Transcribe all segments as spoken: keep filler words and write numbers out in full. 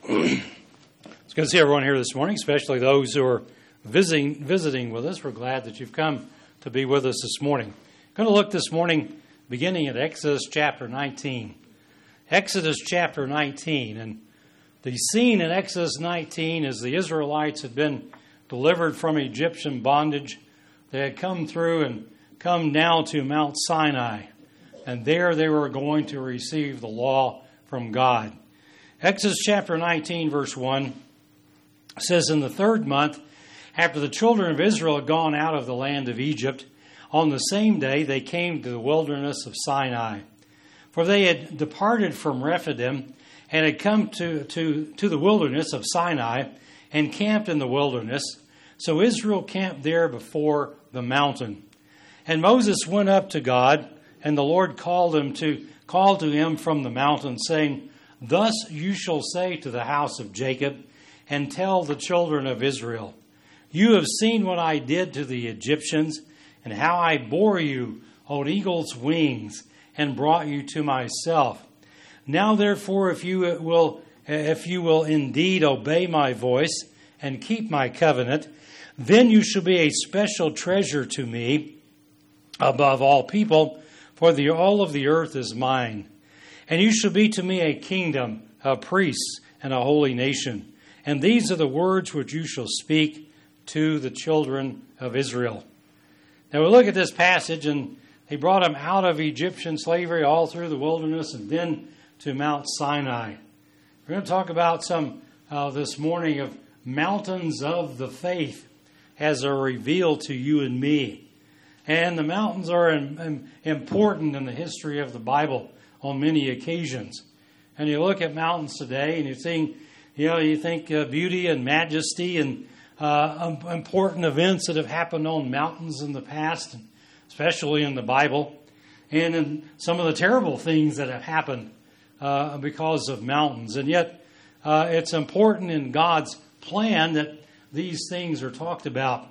It's good to see everyone here this morning, especially those who are visiting visiting with us. We're glad that you've come to be with us this morning. I'm going to look this morning beginning at Exodus chapter nineteen. Exodus chapter nineteen. And the scene in Exodus nineteen is the Israelites had been delivered from Egyptian bondage. They had come through and come now to Mount Sinai. And there they were going to receive the law from God. Exodus chapter nineteen, verse one says, "In the third month, after the children of Israel had gone out of the land of Egypt, on the same day they came to the wilderness of Sinai. For they had departed from Rephidim and had come to, to, to the wilderness of Sinai and camped in the wilderness. So Israel camped there before the mountain. And Moses went up to God, and the Lord called him to called to him from the mountain, saying, 'Thus you shall say to the house of Jacob, and tell the children of Israel, you have seen what I did to the Egyptians, and how I bore you on eagle's wings, and brought you to myself. Now therefore, if you will, if you will indeed obey my voice and keep my covenant, then you shall be a special treasure to me above all people, for the all of the earth is mine. And you shall be to me a kingdom, a priests, and a holy nation. And these are the words which you shall speak to the children of Israel.'" Now we look at this passage, and he brought them out of Egyptian slavery all through the wilderness and then to Mount Sinai. We're going to talk about some uh, this morning of mountains of the faith as are revealed to you and me. And the mountains are in, in, important in the history of the Bible on many occasions. And you look at mountains today, and you're seeing, you know, you think uh, beauty and majesty and uh, important events that have happened on mountains in the past, especially in the Bible, and in some of the terrible things that have happened uh, because of mountains. And yet, uh, it's important in God's plan that these things are talked about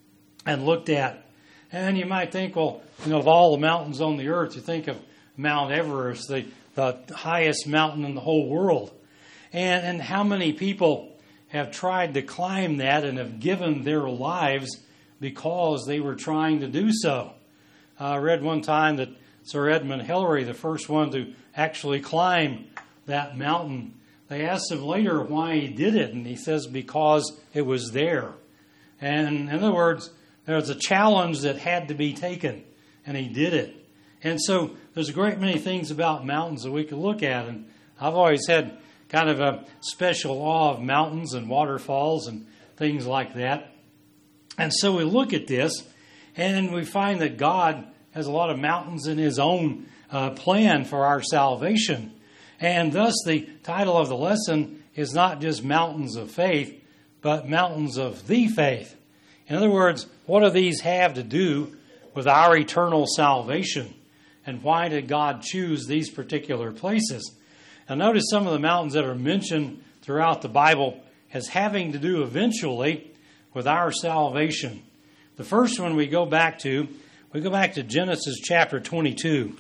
and looked at. And you might think, well, you know, of all the mountains on the earth, you think of Mount Everest, the, the highest mountain in the whole world. And, and how many people have tried to climb that and have given their lives because they were trying to do so. Uh, I read one time that Sir Edmund Hillary, the first one to actually climb that mountain, they asked him later why he did it, and he says because it was there. And in other words, there was a challenge that had to be taken, and he did it. And so there's a great many things about mountains that we could look at, and I've always had kind of a special awe of mountains and waterfalls and things like that. And so we look at this, and we find that God has a lot of mountains in His own uh, plan for our salvation. And thus the title of the lesson is not just Mountains of Faith, but Mountains of the Faith. In other words, what do these have to do with our eternal salvation? And why did God choose these particular places? Now notice some of the mountains that are mentioned throughout the Bible as having to do eventually with our salvation. The first one we go back to, we go back to Genesis chapter twenty-two.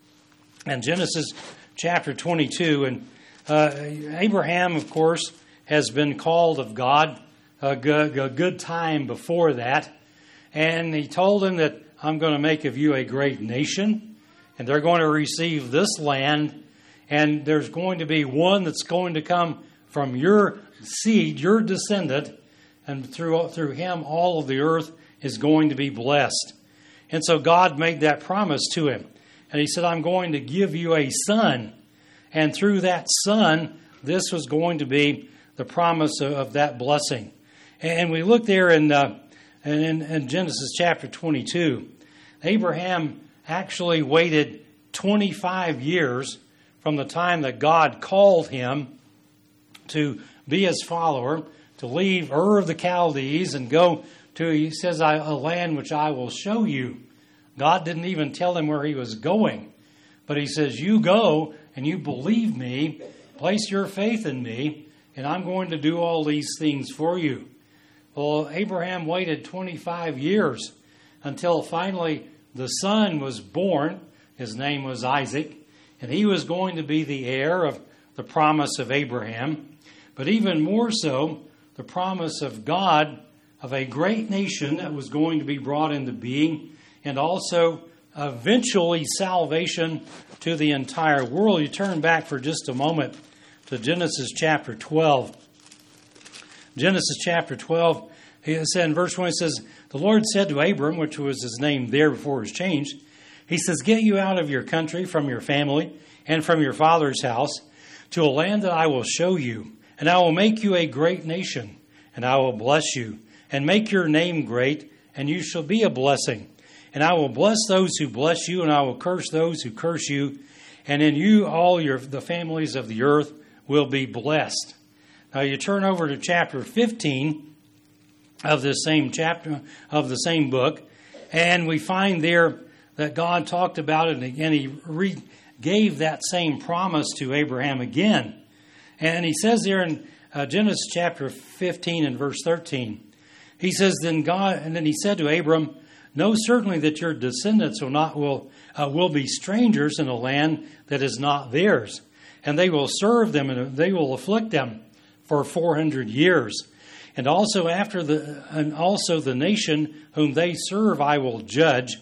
And Genesis chapter twenty-two, and uh, Abraham, of course, has been called of God a good, a good time before that. And he told him that I'm going to make of you a great nation, and they're going to receive this land. And there's going to be one that's going to come from your seed, your descendant, and through through him all of the earth is going to be blessed. And so God made that promise to him. And he said, I'm going to give you a son. And through that son, this was going to be the promise of, of that blessing. And we look there in, uh, in, in Genesis chapter twenty-two. Abraham actually waited twenty-five years from the time that God called him to be his follower, to leave Ur of the Chaldees and go to, he says, a land which I will show you. God didn't even tell him where he was going. But he says, you go and you believe me, place your faith in me, and I'm going to do all these things for you. Well, Abraham waited twenty-five years until finally the son was born. His name was Isaac. And he was going to be the heir of the promise of Abraham. but even more so, the promise of God of a great nation that was going to be brought into being, and also eventually salvation to the entire world. You turn back for just a moment to Genesis chapter twelve. Genesis chapter twelve, he said in verse one, it says, the Lord said to Abram, which was his name there before it was changed, he says, get you out of your country, from your family, and from your father's house, to a land that I will show you, and I will make you a great nation, and I will bless you, and make your name great, and you shall be a blessing. And I will bless those who bless you, and I will curse those who curse you, and in you all your the families of the earth will be blessed. Now you turn over to chapter fifteen of this same chapter of the same book, and we find there that God talked about it, and he re- gave that same promise to Abraham again. And he says there in uh, Genesis chapter fifteen and verse thirteen, he says, then God, and then he said to Abram, know certainly that your descendants will not will uh, will be strangers in a land that is not theirs, and they will serve them, and they will afflict them for four hundred years. And also after the and also the nation whom they serve I will judge.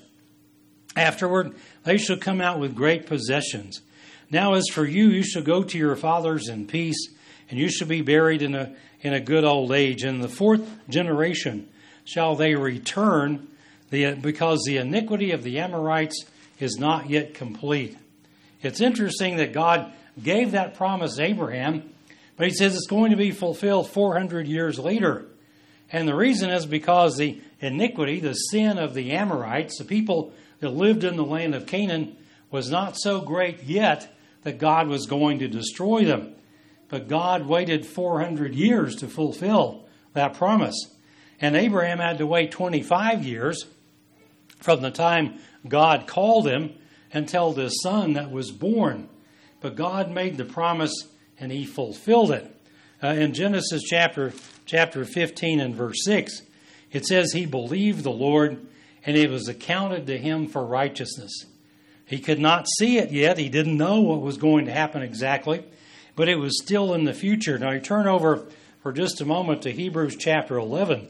Afterward they shall come out with great possessions. Now as for you, you shall go to your fathers in peace, and you shall be buried in a in a good old age. In the fourth generation shall they return, the, because the iniquity of the Amorites is not yet complete. It's interesting that God gave that promise to Abraham, but he says it's going to be fulfilled four hundred years later. And the reason is because the iniquity, the sin of the Amorites, the people that lived in the land of Canaan, was not so great yet that God was going to destroy them. But God waited four hundred years to fulfill that promise. And Abraham had to wait twenty-five years from the time God called him until the son that was born. But God made the promise and he fulfilled it. Uh, in Genesis chapter chapter fifteen and verse six, it says he believed the Lord, and it was accounted to him for righteousness. He could not see it yet. He didn't know what was going to happen exactly, but it was still in the future. Now you turn over for just a moment to Hebrews chapter eleven.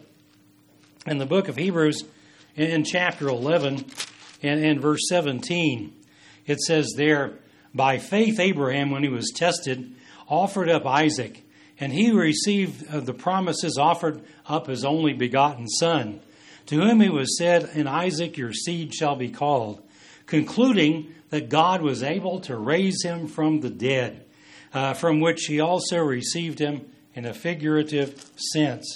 In the book of Hebrews, in chapter eleven and in verse seventeen, it says there, by faith Abraham, when he was tested, offered up Isaac, and he received the promises, offered up his only begotten son. To whom it was said, in Isaac your seed shall be called, concluding that God was able to raise him from the dead, uh, from which he also received him in a figurative sense.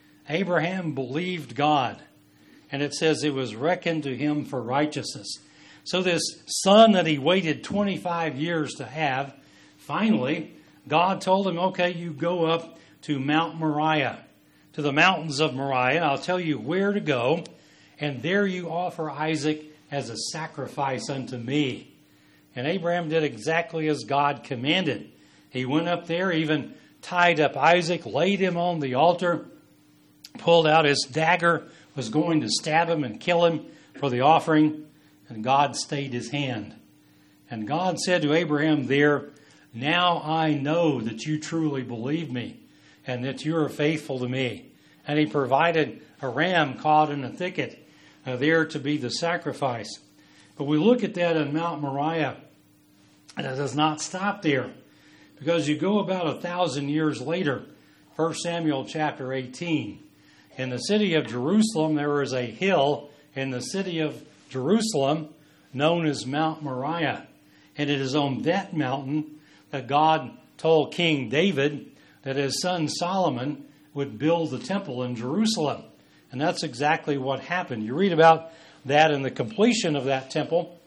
Abraham believed God, and it says it was reckoned to him for righteousness. So this son that he waited twenty-five years to have, finally, God told him, okay, you go up to Mount Moriah, to the mountains of Moriah, and I'll tell you where to go, and there you offer Isaac as a sacrifice unto me. And Abraham did exactly as God commanded. He went up there, even tied up Isaac, laid him on the altar, pulled out his dagger, was going to stab him and kill him for the offering, and God stayed his hand. And God said to Abraham there, now I know that you truly believe me and that you are faithful to me. And he provided a ram caught in a thicket uh, there to be the sacrifice. But we look at that in Mount Moriah, and it does not stop there, because you go about a thousand years later, First Samuel chapter eighteen. In the city of Jerusalem, there is a hill in the city of Jerusalem known as Mount Moriah. And it is on that mountain that God told King David that his son Solomon would build the temple in Jerusalem. And that's exactly what happened. You read about that in the completion of that temple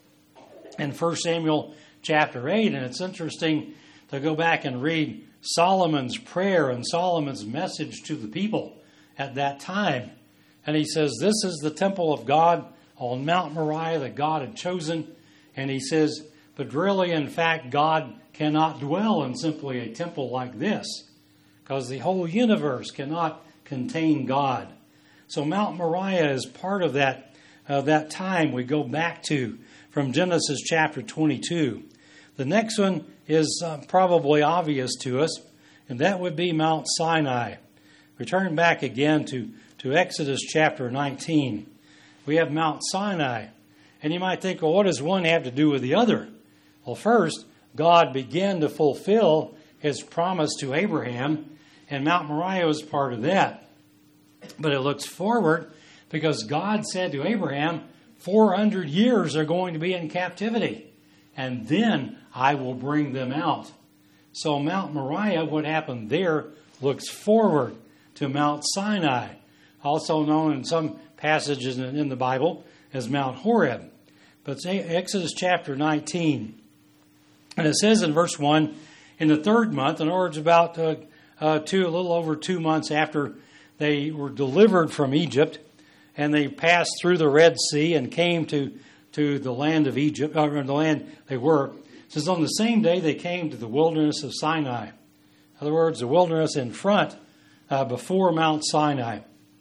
in First Samuel chapter eight. And it's interesting to go back and read Solomon's prayer and Solomon's message to the people at that time. And he says, this is the temple of God on Mount Moriah that God had chosen. And he says, but really, in fact, God cannot dwell in simply a temple like this, because the whole universe cannot contain God. So Mount Moriah is part of that, uh, that time we go back to from Genesis chapter twenty-two. The next one is uh, probably obvious to us, and that would be Mount Sinai. Return back again to, to Exodus chapter nineteen. We have Mount Sinai. And you might think, well, what does one have to do with the other? Well, first, God began to fulfill his promise to Abraham, and Mount Moriah was part of that. But it looks forward because God said to Abraham, four hundred years are going to be in captivity, and then I will bring them out. So Mount Moriah, what happened there, looks forward to Mount Sinai, also known in some passages in the Bible as Mount Horeb. But it's Exodus chapter nineteen. And it says in verse one, in the third month, in other words, about uh, uh, two, a little over two months after they were delivered from Egypt, and they passed through the Red Sea and came to, to the land of Egypt, or the land they were. It says on the same day they came to the wilderness of Sinai. In other words, the wilderness in front, uh, before Mount Sinai.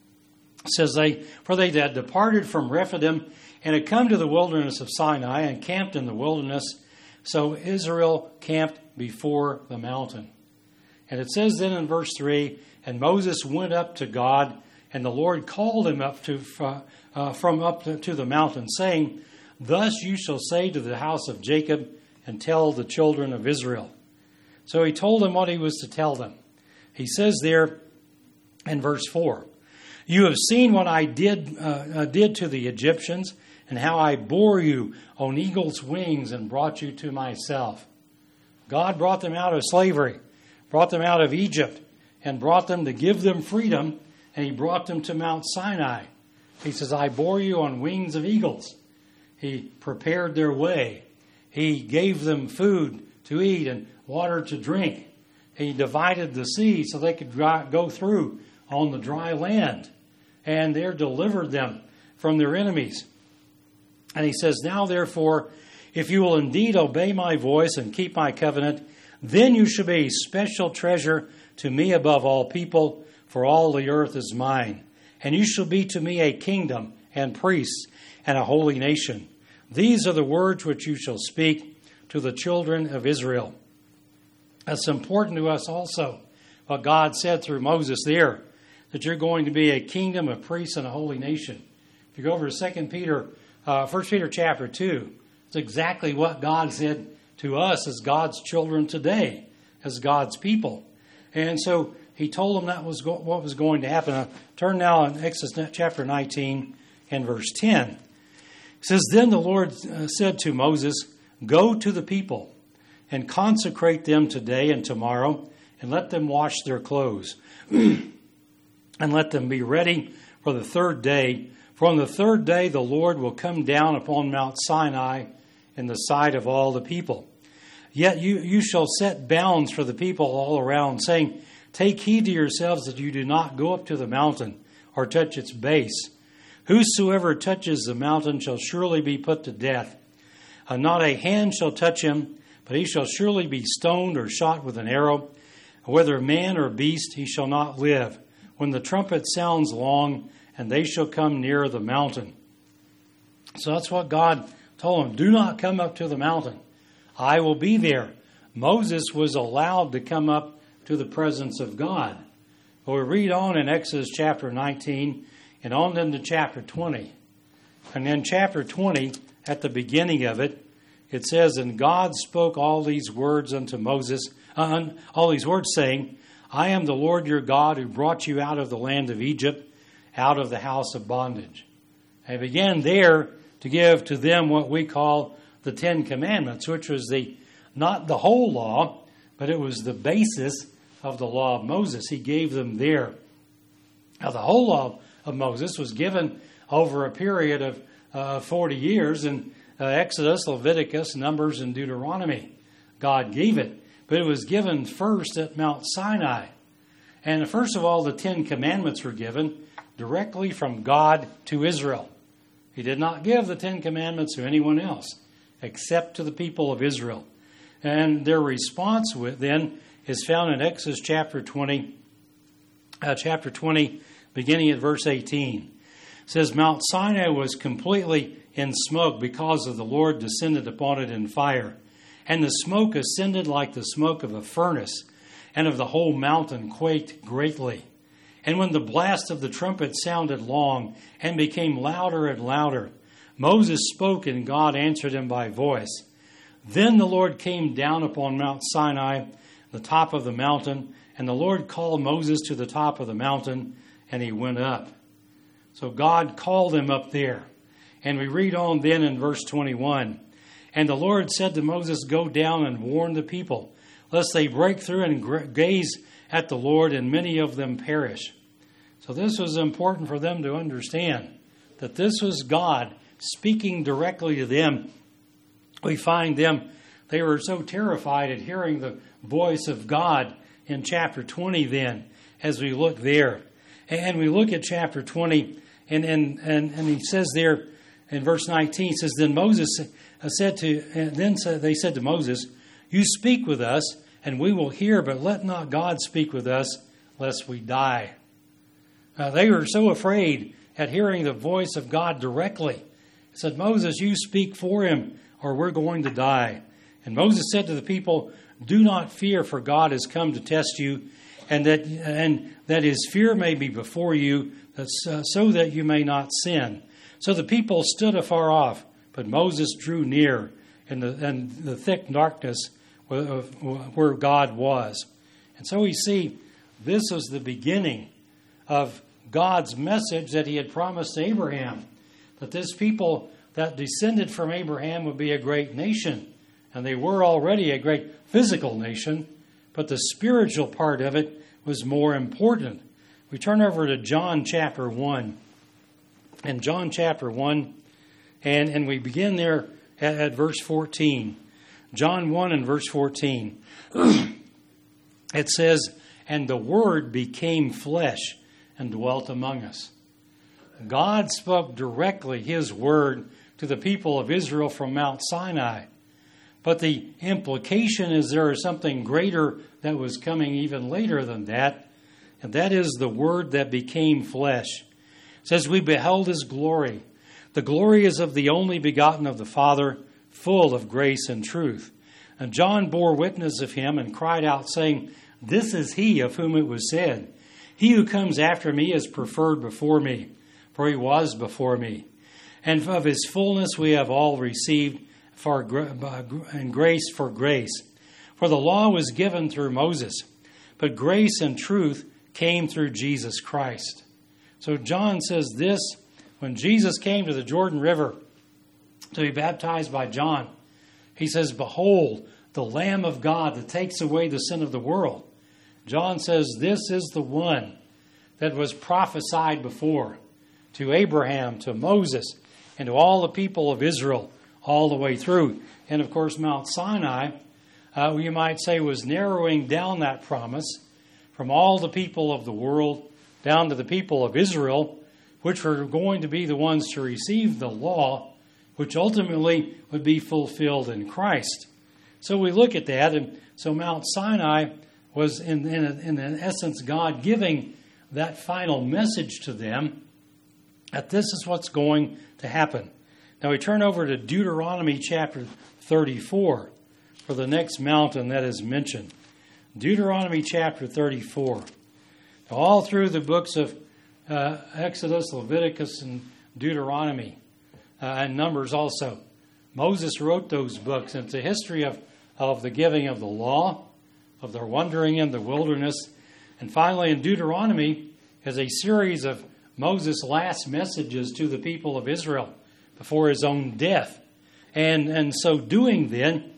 It says they, for they had departed from Rephidim and had come to the wilderness of Sinai and camped in the wilderness. So Israel camped before the mountain. And it says then in verse three, and Moses went up to God, and the Lord called him up to uh, from up to, to the mountain, saying, thus you shall say to the house of Jacob, and tell the children of Israel. So he told them what he was to tell them. He says there in verse four, you have seen what I did uh, uh, did to the Egyptians, and how I bore you on eagle's wings and brought you to myself. God brought them out of slavery, brought them out of Egypt, and brought them to give them freedom, and he brought them to Mount Sinai. He says, I bore you on wings of eagles. He prepared their way. He gave them food to eat and water to drink. He divided the sea so they could go through on the dry land. And there delivered them from their enemies. And he says, now therefore, if you will indeed obey my voice and keep my covenant, then you shall be a special treasure to me above all people, for all the earth is mine. And you shall be to me a kingdom and priests and a holy nation. These are the words which you shall speak to the children of Israel. It's important to us also what God said through Moses there, that you're going to be a kingdom, a priests, and a holy nation. If you go over to Second Peter, uh, First Peter chapter two, it's exactly what God said to us as God's children today, as God's people. And so he told them that was go- what was going to happen. Now, turn now in Exodus chapter nineteen and verse ten. It says, then the Lord uh, said to Moses, go to the people and consecrate them today and tomorrow, and let them wash their clothes, and let them be ready for the third day. For on the third day the Lord will come down upon Mount Sinai in the sight of all the people. Yet you, you shall set bounds for the people all around, saying, take heed to yourselves that you do not go up to the mountain or touch its base. Whosoever touches the mountain shall surely be put to death. Uh, not a hand shall touch him, but he shall surely be stoned or shot with an arrow. Whether man or beast, he shall not live. When the trumpet sounds long, and they shall come near the mountain. So that's what God told him. Do not come up to the mountain. I will be there. Moses was allowed to come up to the presence of God. Well, we read on in Exodus chapter nineteen and on into chapter twenty. And in chapter twenty, at the beginning of it, it says, and God spoke all these words unto Moses, uh, all these words saying, I am the Lord your God who brought you out of the land of Egypt, out of the house of bondage. I began there to give to them what we call the Ten Commandments, which was the not the whole law, but it was the basis of the law of Moses. He gave them there. Now, the whole law of Moses was given over a period of uh, forty years in uh, Exodus, Leviticus, Numbers, and Deuteronomy. God gave it, but it was given first at Mount Sinai. And first of all, the Ten Commandments were given directly from God to Israel. He did not give the Ten Commandments to anyone else except to the people of Israel. And their response with, then is found in Exodus chapter twenty, uh, chapter twenty, beginning at verse eighteen. It says, Mount Sinai was completely in smoke because of the Lord descended upon it in fire. And the smoke ascended like the smoke of a furnace. and of the whole mountain quaked greatly. And when the blast of the trumpet sounded long and became louder and louder, Moses spoke, and God answered him by voice. Then the Lord came down upon Mount Sinai, the top of the mountain, and the Lord called Moses to the top of the mountain, and he went up. So God called him up there. And we read on then in verse twenty-one. And the Lord said to Moses, go down and warn the people, lest they break through and gaze at the Lord, and many of them perish. So this was important for them to understand, that this was God speaking directly to them. We find them, they were so terrified at hearing the voice of God in chapter twenty then, as we look there. And we look at chapter twenty, and, and, and, and he says there in verse nineteen, he says, Then Moses said to, and then they said to Moses, you speak with us, and we will hear, but let not God speak with us, lest we die. Uh, they were so afraid at hearing the voice of God directly. He said, Moses, you speak for him, or we're going to die. And Moses said to the people, do not fear, for God has come to test you, and that and that his fear may be before you, uh, so that you may not sin. So the people stood afar off, but Moses drew near in the, in the thick darkness where God was. And so we see this was the beginning of God's message that he had promised to Abraham, that this people that descended from Abraham would be a great nation. And they were already a great physical nation, but the spiritual part of it was more important. We turn over to John chapter one. In John chapter one, and, and we begin there at, at verse fourteen. John one and verse fourteen. It says, and the Word became flesh and dwelt among us. God spoke directly his word to the people of Israel from Mount Sinai. But the implication is there is something greater that was coming even later than that, and that is the Word that became flesh. It says, we beheld his glory. The glory is of the only begotten of the Father, full of grace and truth. And John bore witness of him and cried out, saying, this is he of whom it was said, he who comes after me is preferred before me, for he was before me. And of his fullness we have all received for and grace for grace. For the law was given through Moses, but grace and truth came through Jesus Christ. So John says this, when Jesus came to the Jordan River to be baptized by John, he says, behold, the Lamb of God that takes away the sin of the world. John says, this is the one that was prophesied before to Abraham, to Moses, and to all the people of Israel all the way through. And of course, Mount Sinai, uh, you might say, was narrowing down that promise from all the people of the world down to the people of Israel, which were going to be the ones to receive the law, which ultimately would be fulfilled in Christ. So we look at that, and so Mount Sinai was, in, in, in essence, God giving that final message to them that this is what's going to happen. Now we turn over to Deuteronomy chapter thirty-four for the next mountain that is mentioned. Deuteronomy chapter thirty-four. All through the books of uh, Exodus, Leviticus, and Deuteronomy, uh, and Numbers also, Moses wrote those books. And it's a history of, of the giving of the law, of their wandering in the wilderness. And finally, in Deuteronomy, is a series of Moses' last messages to the people of Israel before his own death. And, and so doing then,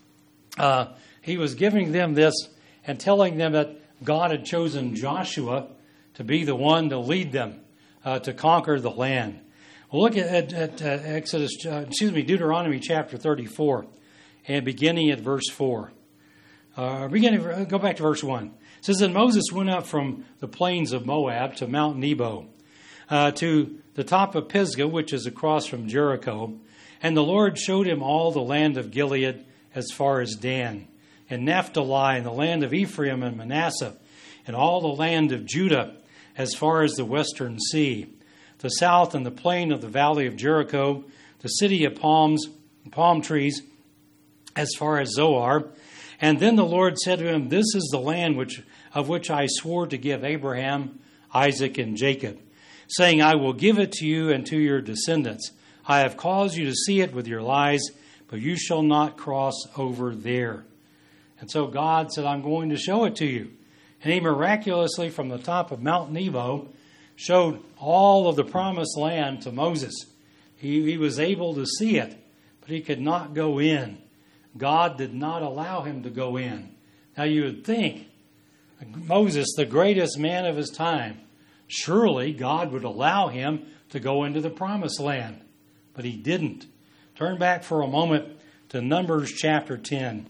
uh, he was giving them this and telling them that God had chosen Joshua to be the one to lead them uh, to conquer the land. Well, look at, at, at uh, Exodus, uh, excuse me, Deuteronomy chapter thirty-four, and beginning at verse four. Uh, beginning, go back to verse one. It says, then Moses went up from the plains of Moab to Mount Nebo, uh, to the top of Pisgah, which is across from Jericho. And the Lord showed him all the land of Gilead as far as Dan, and Naphtali, and the land of Ephraim and Manasseh, and all the land of Judah as far as the western sea, the south and the plain of the valley of Jericho, the city of palms, palm trees, as far as Zoar, And then the Lord said to him, this is the land which of which I swore to give Abraham, Isaac, and Jacob, saying, I will give it to you and to your descendants. I have caused you to see it with your eyes, but you shall not cross over there. And so God said, I'm going to show it to you. And he miraculously, from the top of Mount Nebo, showed all of the promised land to Moses. He, he was able to see it, but he could not go in. God did not allow him to go in. Now you would think, Moses, the greatest man of his time, surely God would allow him to go into the promised land. But he didn't. Turn back for a moment to Numbers chapter ten.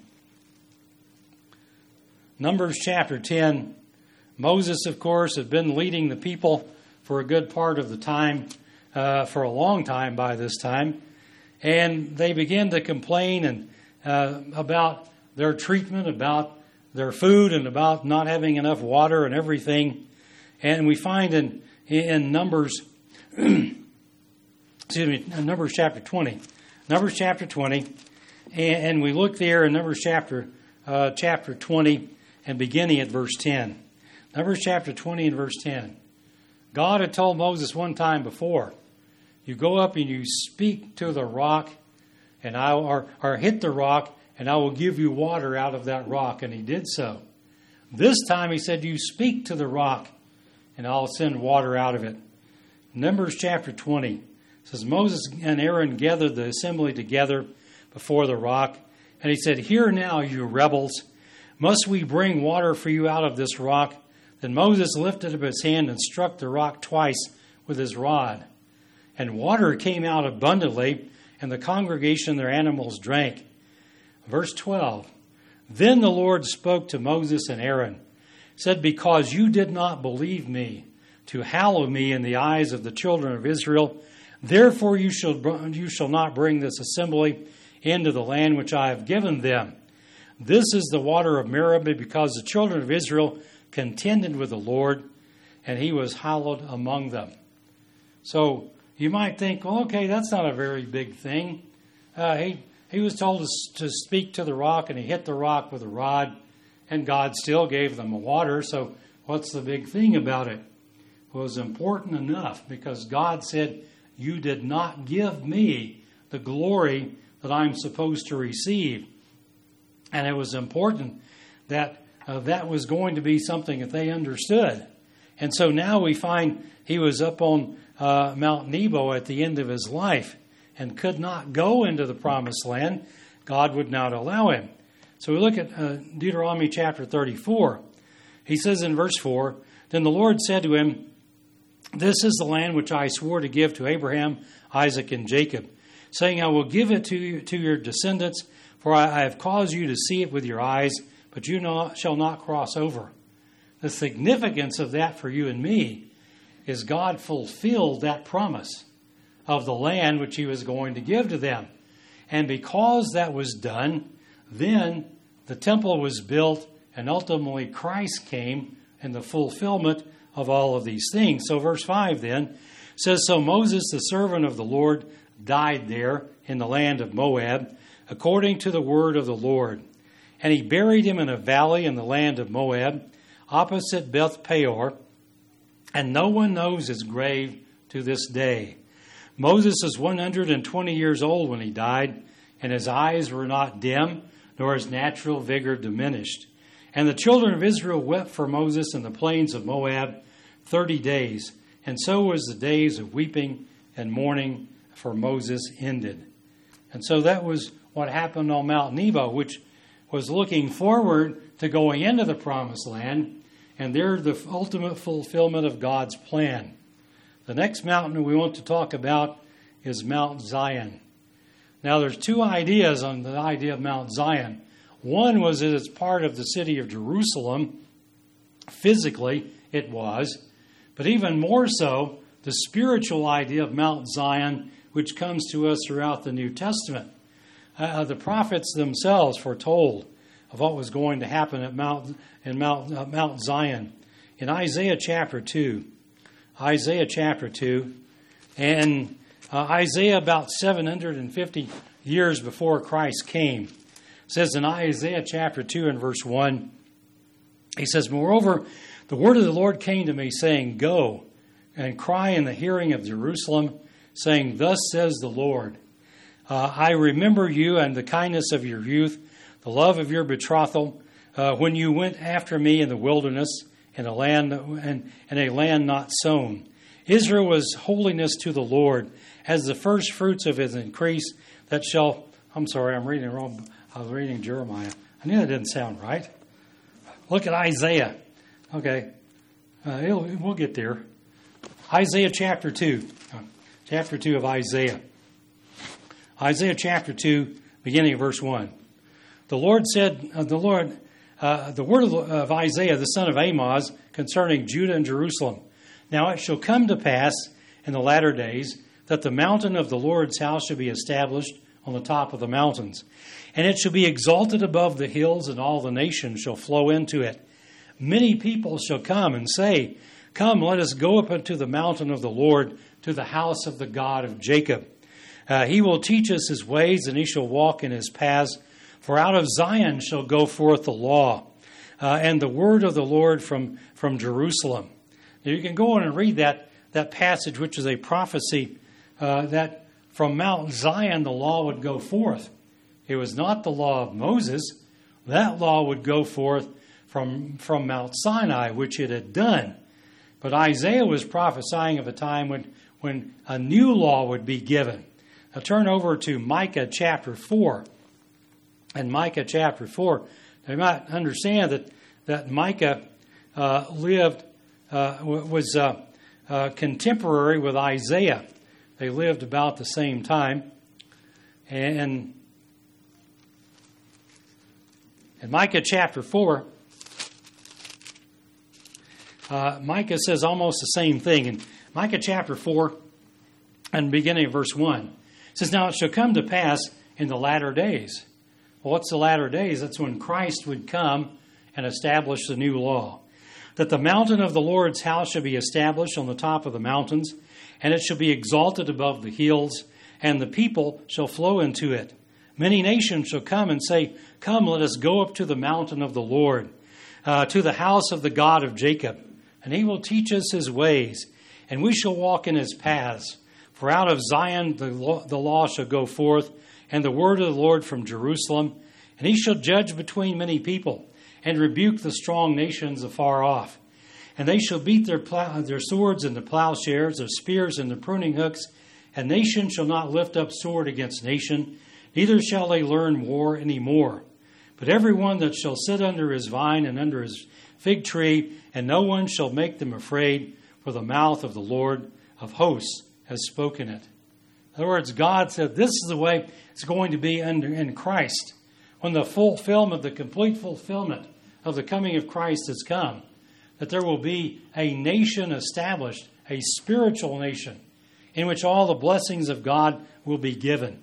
Numbers chapter ten. Moses, of course, had been leading the people for a good part of the time, uh, for a long time by this time. And they began to complain and uh, about their treatment, about their food, and about not having enough water and everything. And we find in in Numbers, excuse me, Numbers chapter twenty, Numbers chapter twenty, and, and we look there in Numbers chapter uh, chapter twenty, and beginning at verse ten. Numbers chapter twenty and verse ten. God had told Moses one time before, you go up and you speak to the rock, and I or, or hit the rock, and I will give you water out of that rock. And he did so. This time he said, you speak to the rock, and I'll send water out of it. Numbers chapter twenty says, Moses and Aaron gathered the assembly together before the rock, and he said, hear now, you rebels, must we bring water for you out of this rock? Then Moses lifted up his hand and struck the rock twice with his rod. And water came out abundantly, and the congregation and their animals drank. Verse twelve, then the Lord spoke to Moses and Aaron, said, because you did not believe me to hallow me in the eyes of the children of Israel, therefore you shall, you shall not bring this assembly into the land which I have given them. This is the water of Meribah, because the children of Israel contended with the Lord, and he was hallowed among them. So you might think, well, okay, that's not a very big thing. Uh, he, he was told to, to speak to the rock, and he hit the rock with a rod, and God still gave them water. So what's the big thing about it? Well, it was important enough, because God said, you did not give me the glory that I'm supposed to receive. And it was important that uh, that was going to be something that they understood. And so now we find he was up on uh, Mount Nebo at the end of his life and could not go into the promised land. God would not allow him. So we look at uh, Deuteronomy chapter thirty-four. He says in verse four, then the Lord said to him, this is the land which I swore to give to Abraham, Isaac, and Jacob, saying, I will give it to you, to your descendants, for I have caused you to see it with your eyes, but you not, shall not cross over. The significance of that for you and me is God fulfilled that promise of the land which he was going to give to them. And because that was done, then the temple was built, and ultimately Christ came in the fulfillment of all of these things. So verse five then says, so Moses, the servant of the Lord, died there in the land of Moab, according to the word of the Lord. And he buried him in a valley in the land of Moab, opposite Beth Peor, and no one knows his grave to this day. Moses was one hundred twenty years old when he died, and his eyes were not dim, nor his natural vigor diminished. And the children of Israel wept for Moses in the plains of Moab thirty days, and so was the days of weeping and mourning for Moses ended. And so that was what happened on Mount Nebo, which was looking forward to going into the promised land, and they're the ultimate fulfillment of God's plan. The next mountain we want to talk about is Mount Zion. Now there's two ideas on the idea of Mount Zion. One was that it's part of the city of Jerusalem. Physically, it was. But even more so, the spiritual idea of Mount Zion, which comes to us throughout the New Testament. Uh, the prophets themselves foretold of what was going to happen at Mount in Mount uh, Mount Zion in Isaiah chapter two. Isaiah chapter two, and uh, Isaiah about seven hundred fifty years before Christ came It says in Isaiah chapter two and verse one, he says, "Moreover, the word of the Lord came to me, saying, Go and cry in the hearing of Jerusalem, saying, Thus says the Lord, uh, I remember you and the kindness of your youth, the love of your betrothal, uh, when you went after me in the wilderness, in a land and in a land not sown. Israel was holiness to the Lord, as the first fruits of his increase that shall." I'm sorry, I'm reading wrong. I was reading Jeremiah. I knew that didn't sound right. Look at Isaiah. Okay, uh, it'll, we'll get there. Isaiah chapter two. Uh, chapter two of Isaiah. Isaiah chapter two, beginning of verse one. The Lord said, uh, the Lord, uh, the word of, of Isaiah, the son of Amoz, concerning Judah and Jerusalem. Now it shall come to pass in the latter days that the mountain of the Lord's house shall be established on the top of the mountains, and it shall be exalted above the hills, and all the nations shall flow into it. Many people shall come and say, Come, let us go up unto the mountain of the Lord, to the house of the God of Jacob. Uh, he will teach us his ways, and he shall walk in his paths. For out of Zion shall go forth the law, uh, and the word of the Lord from, from Jerusalem. Now you can go on and read that, that passage, which is a prophecy uh, that from Mount Zion the law would go forth. It was not the law of Moses. That law would go forth from, from Mount Sinai, which it had done. But Isaiah was prophesying of a time when, when a new law would be given. Now turn over to Micah chapter four. And Micah chapter four, you might understand that, that Micah uh, lived, uh, was uh, uh, contemporary with Isaiah. They lived about the same time. And in Micah chapter four, uh, Micah says almost the same thing. In Micah chapter four, and beginning of verse one, it says, Now it shall come to pass in the latter days. Well, what's the latter days? That's when Christ would come and establish the new law. That the mountain of the Lord's house shall be established on the top of the mountains, and it shall be exalted above the hills, and the people shall flow into it. Many nations shall come and say, Come, let us go up to the mountain of the Lord, uh, to the house of the God of Jacob. And he will teach us his ways, and we shall walk in his paths. For out of Zion the law, the law shall go forth, and the word of the Lord from Jerusalem. And he shall judge between many people, and rebuke the strong nations afar off. And they shall beat their, plow, their swords into plowshares, their spears into pruning hooks. And nation shall not lift up sword against nation, neither shall they learn war any more. But every one that shall sit under his vine and under his fig tree, and no one shall make them afraid, for the mouth of the Lord of hosts has spoken it. In other words, God said this is the way it's going to be under, in Christ. When the fulfillment, the complete fulfillment of the coming of Christ has come, that there will be a nation established, a spiritual nation, in which all the blessings of God will be given.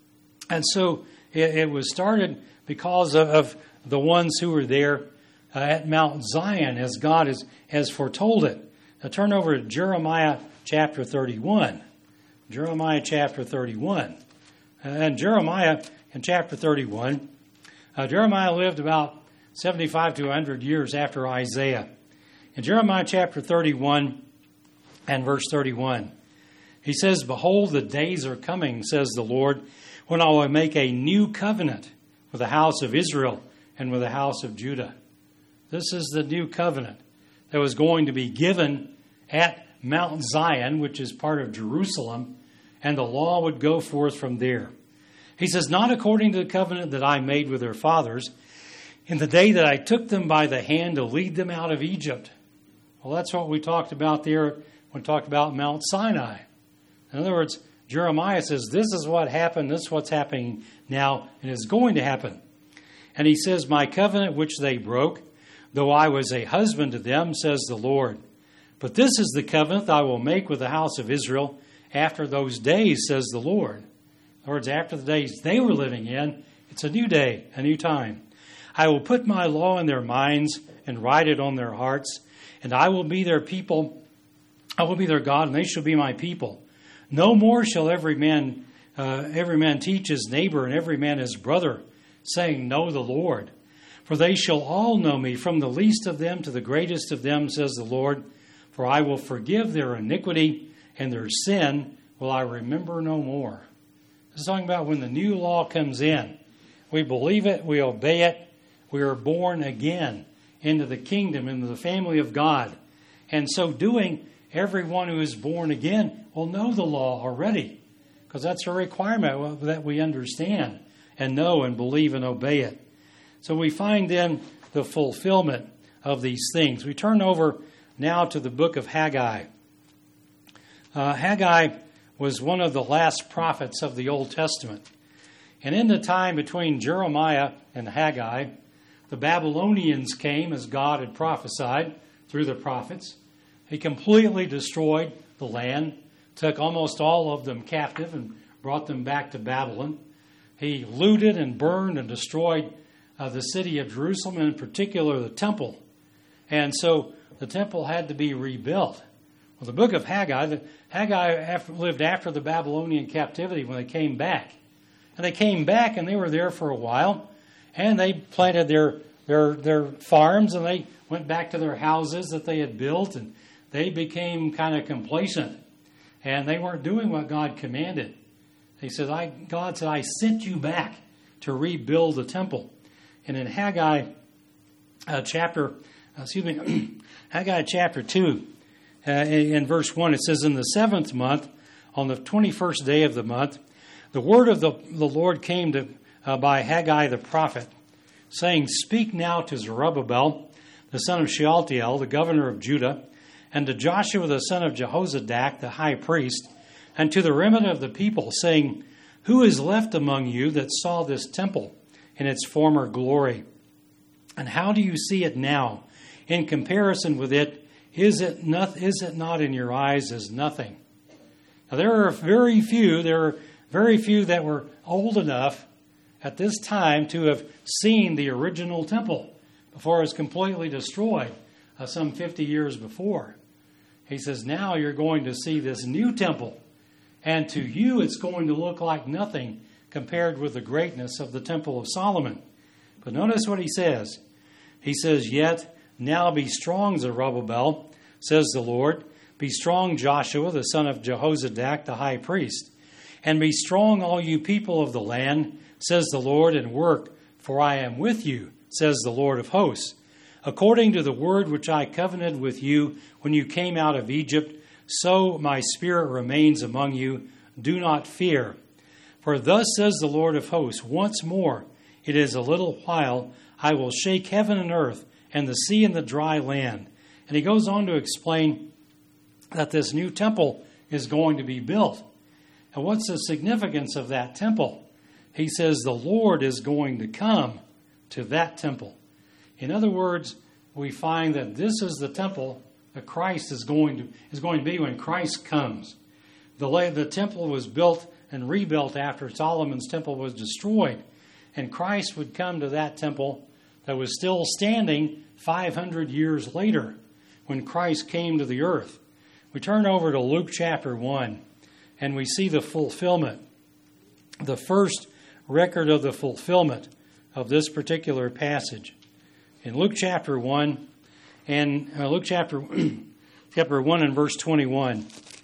And so it, it was started because of, of the ones who were there uh, at Mount Zion, as God has, has foretold it. Now turn over to Jeremiah chapter thirty-one. Jeremiah chapter thirty-one. And Jeremiah in chapter thirty-one, uh, Jeremiah lived about seventy-five to one hundred years after Isaiah. In Jeremiah chapter thirty-one and verse thirty-one, he says, Behold, the days are coming, says the Lord, when I will make a new covenant with the house of Israel and with the house of Judah. This is the new covenant that was going to be given at Mount Zion, which is part of Jerusalem, and the law would go forth from there. He says, Not according to the covenant that I made with their fathers in the day that I took them by the hand to lead them out of Egypt. Well, that's what we talked about there when we talked about Mount Sinai. In other words, Jeremiah says, this is what happened, this is what's happening now, and is going to happen. And he says, My covenant which they broke, though I was a husband to them, says the Lord. But this is the covenant I will make with the house of Israel after those days, says the Lord. In other words, after the days they were living in, it's a new day, a new time. I will put my law in their minds and write it on their hearts, and I will be their people. I will be their God, and they shall be my people. No more shall every man, uh, every man teach his neighbor and every man his brother, saying, Know the Lord. For they shall all know me, from the least of them to the greatest of them, says the Lord. For I will forgive their iniquity, and their sin will I remember no more. This is talking about when the new law comes in. We believe it, we obey it, we are born again into the kingdom, into the family of God. And so doing, everyone who is born again will know the law already, because that's a requirement that we understand and know and believe and obey it. So we find then the fulfillment of these things. We turn over now to the book of Haggai. Uh, Haggai was one of the last prophets of the Old Testament. And in the time between Jeremiah and Haggai, the Babylonians came as God had prophesied through the prophets. He completely destroyed the land, took almost all of them captive and brought them back to Babylon. He looted and burned and destroyed uh, the city of Jerusalem, and in particular the temple. And so the temple had to be rebuilt. Well, the book of Haggai, the, Haggai after, lived after the Babylonian captivity when they came back. And they came back and they were there for a while. And they planted their, their, their farms, and they went back to their houses that they had built. And they became kind of complacent. And they weren't doing what God commanded. He said, I, God said, I sent you back to rebuild the temple. And in Haggai uh, chapter, uh, excuse me, Haggai chapter two, uh, in, in verse one, it says, In the seventh month, on the twenty-first day of the month, the word of the, the Lord came to uh, by Haggai the prophet, saying, Speak now to Zerubbabel, the son of Shealtiel, the governor of Judah, and to Joshua the son of Jehozadak, the high priest, and to the remnant of the people, saying, Who is left among you that saw this temple in its former glory? And how do you see it now? In comparison with it, is it not, is it not in your eyes as nothing? Now, there are very few, there are very few that were old enough at this time to have seen the original temple before it was completely destroyed uh, some fifty years before. He says, now you're going to see this new temple. And to you, it's going to look like nothing compared with the greatness of the Temple of Solomon. But notice what he says. He says, Yet now be strong, Zerubbabel, says the Lord. Be strong, Joshua, the son of Jehozadak, the high priest. And be strong, all you people of the land, says the Lord, and work, for I am with you, says the Lord of hosts. According to the word which I covenanted with you when you came out of Egypt, so my spirit remains among you. Do not fear. For thus says the Lord of hosts, Once more, it is a little while, I will shake heaven and earth, and the sea and the dry land. And he goes on to explain that this new temple is going to be built. And what's the significance of that temple? He says the Lord is going to come to that temple. In other words, we find that this is the temple that Christ is going to is going to be when Christ comes. The, the temple was built and rebuilt after Solomon's temple was destroyed. And Christ would come to that temple that was still standing five hundred years later when Christ came to the earth. We turn over to Luke chapter one, and we see the fulfillment, the first record of the fulfillment of this particular passage. In Luke chapter one, and uh, Luke chapter, chapter one and verse twenty-one,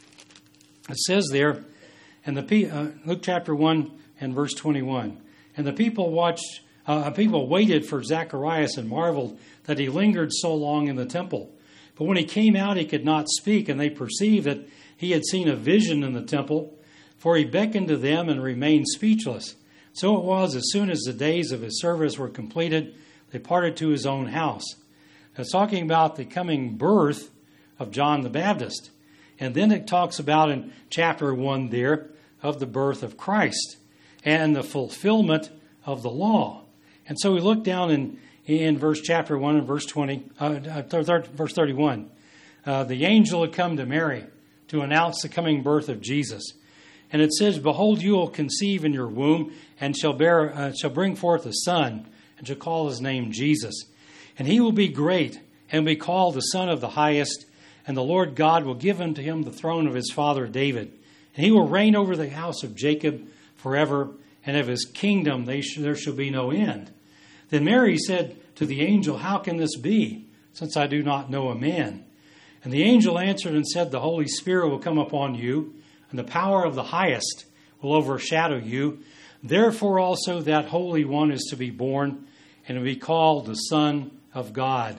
it says there, and the uh, Luke chapter one and verse twenty-one, and the people watched, uh, people waited for Zacharias and marveled that he lingered so long in the temple. But when he came out, he could not speak, and they perceived that he had seen a vision in the temple, for he beckoned to them and remained speechless. So it was, as soon as the days of his service were completed, they departed to his own house. It's talking about the coming birth of John the Baptist. And then it talks about in chapter one there of the birth of Christ and the fulfillment of the law. And so we look down in, in verse chapter one and verse twenty, uh, verse thirty-one. Uh, the angel had come to Mary to announce the coming birth of Jesus. And it says, Behold, you will conceive in your womb and shall bear, uh, shall bring forth a son, and shall call his name Jesus. And he will be great, and will be called the Son of the Highest. And the Lord God will give unto him the throne of his father David. And he will reign over the house of Jacob forever, and of his kingdom they sh- there shall be no end. Then Mary said to the angel, How can this be, since I do not know a man? And the angel answered and said, The Holy Spirit will come upon you, and the power of the highest will overshadow you. Therefore also that Holy One is to be born, and will be called the Son of God.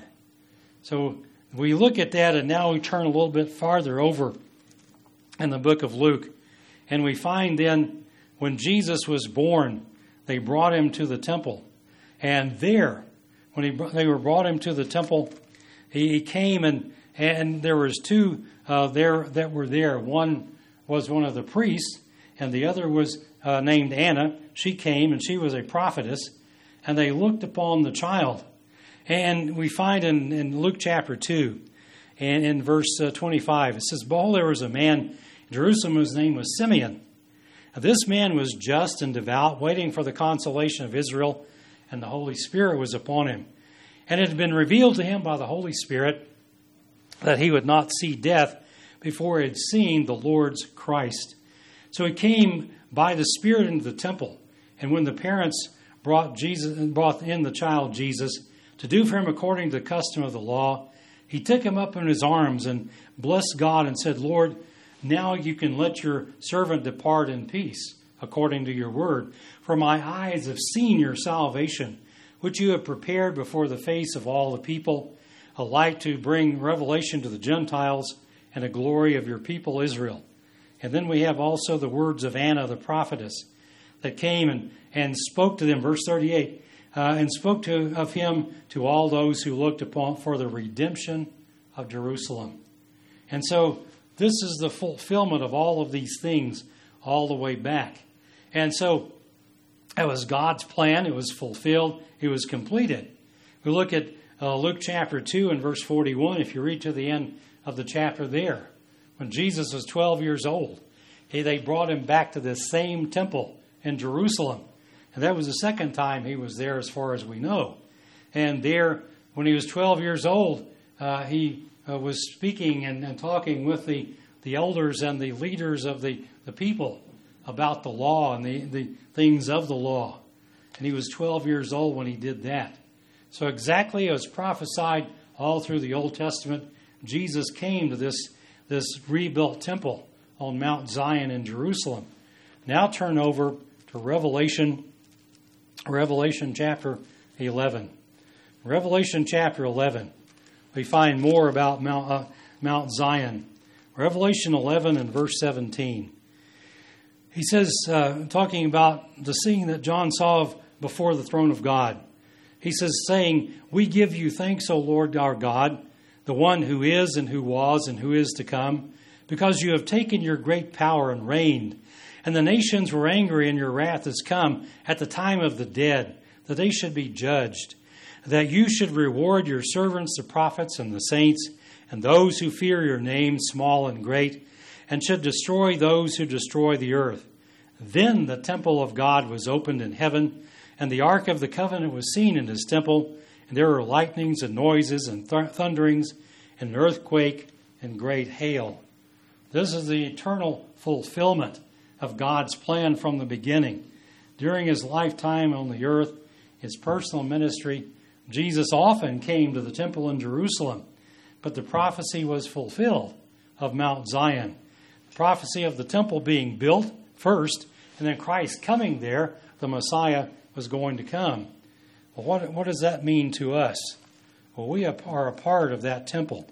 So we look at that, and now we turn a little bit farther over in the book of Luke, and we find then when Jesus was born, they brought him to the temple. And there, when he, they were brought him to the temple, he, he came and and there was two uh, there that were there. One was one of the priests, and the other was uh, named Anna. She came, and she was a prophetess, and they looked upon the child. And we find in, in Luke chapter two, and in verse uh, twenty-five, it says, Behold, there was a man in Jerusalem whose name was Simeon. Now, this man was just and devout, waiting for the consolation of Israel, and the Holy Spirit was upon him. And it had been revealed to him by the Holy Spirit that he would not see death before he had seen the Lord's Christ. So he came by the Spirit into the temple. And when the parents brought Jesus, brought in the child Jesus to do for him according to the custom of the law, he took him up in his arms and blessed God and said, Lord, now you can let your servant depart in peace, according to your word. For my eyes have seen your salvation, which you have prepared before the face of all the people, a light to bring revelation to the Gentiles and a glory of your people Israel. And then we have also the words of Anna the prophetess that came and, and spoke to them, verse thirty-eight, uh, and spoke to of him to all those who looked upon for the redemption of Jerusalem. And so this is the fulfillment of all of these things all the way back. And so it was God's plan. It was fulfilled. It was completed. We look at uh, Luke chapter two and verse forty-one, if you read to the end of the chapter there. When Jesus was twelve years old, he, they brought him back to this same temple in Jerusalem. And that was the second time he was there as far as we know. And there, when he was twelve years old, uh, he uh, was speaking and, and talking with the, the elders and the leaders of the, the people about the law and the, the things of the law. And he was twelve years old when he did that. So exactly as prophesied all through the Old Testament, Jesus came to this, this rebuilt temple on Mount Zion in Jerusalem. Now turn over to Revelation, Revelation chapter eleven. Revelation chapter eleven. We find more about Mount, uh, Mount Zion. Revelation eleven and verse seventeen. He says, uh, talking about the scene that John saw of before the throne of God. He says, saying, We give you thanks, O Lord our God, the one who is and who was and who is to come, because you have taken your great power and reigned. And the nations were angry, and your wrath has come at the time of the dead, that they should be judged, that you should reward your servants, the prophets and the saints, and those who fear your name, small and great, and should destroy those who destroy the earth. Then the temple of God was opened in heaven, and the ark of the covenant was seen in his temple, and there were lightnings and noises and th- thunderings and an earthquake and great hail. This is the eternal fulfillment of God's plan from the beginning. During his lifetime on the earth, his personal ministry, Jesus often came to the temple in Jerusalem, but the prophecy was fulfilled of Mount Zion. The prophecy of the temple being built first, and then Christ coming there, the Messiah was going to come. Well, what, what does that mean to us? Well, we are a part of that temple.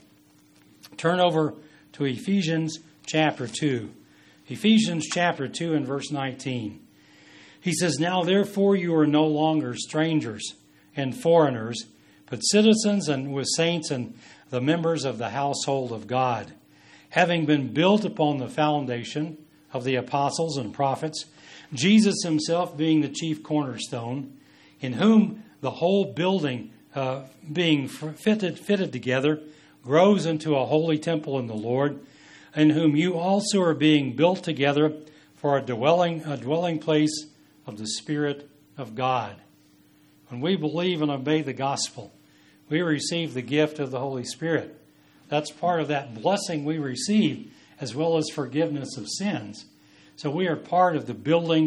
Turn over to Ephesians chapter two. Ephesians chapter two and verse nineteen. He says, Now therefore you are no longer strangers and foreigners, but citizens and with saints and the members of the household of God, having been built upon the foundation of the apostles and prophets, Jesus himself being the chief cornerstone, in whom the whole building uh, being fitted, fitted together grows into a holy temple in the Lord, in whom you also are being built together for a dwelling, a dwelling place of the Spirit of God. When we believe and obey the gospel, we receive the gift of the Holy Spirit. That's part of that blessing we receive, as well as forgiveness of sins. So we are part of the building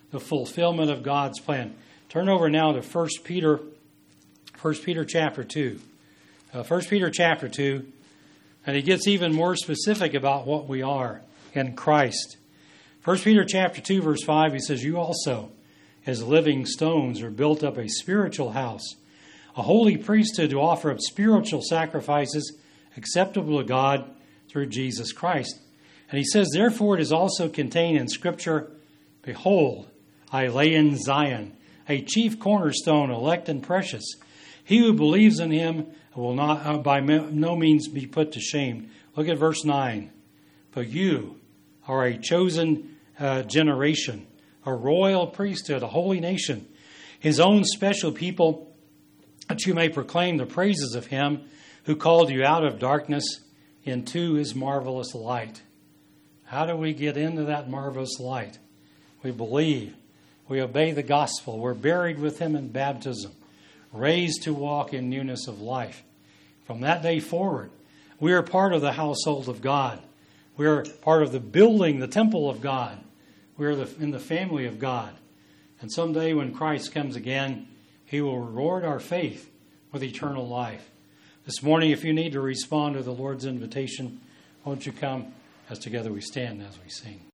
the fulfillment of God's plan. Turn over now to First Peter, First Peter chapter two. Uh, First Peter chapter two, and he gets even more specific about what we are in Christ. First Peter chapter two, verse five, he says, "You also, as living stones, are built up a spiritual house, a holy priesthood to offer up spiritual sacrifices acceptable to God through Jesus Christ." And he says, "Therefore it is also contained in Scripture, Behold, I lay in Zion a chief cornerstone, elect and precious. He who believes in him will not uh, by no means be put to shame." Look at verse nine. "But you are a chosen uh, generation, a royal priesthood, a holy nation, his own special people, that you may proclaim the praises of him who called you out of darkness into his marvelous light." How do we get into that marvelous light? We believe. We obey the gospel. We're buried with him in baptism, raised to walk in newness of life. From that day forward, we are part of the household of God. We are part of the building, the temple of God. We are the, in the family of God. And someday when Christ comes again, he will reward our faith with eternal life. This morning, if you need to respond to the Lord's invitation, won't you come as together we stand as we sing.